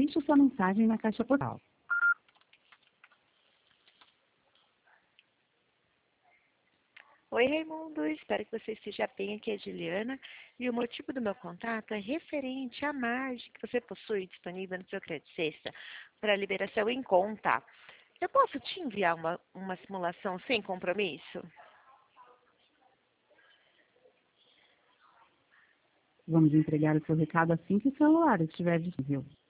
deixe sua mensagem na caixa postal. Oi, Raimundo, espero que você esteja bem. Aqui é a Juliana e o motivo do meu contato é referente à margem que você possui disponível no seu crédito sexta para liberação em conta. Eu posso te enviar uma simulação sem compromisso? Vamos entregar o seu recado assim que o celular estiver disponível.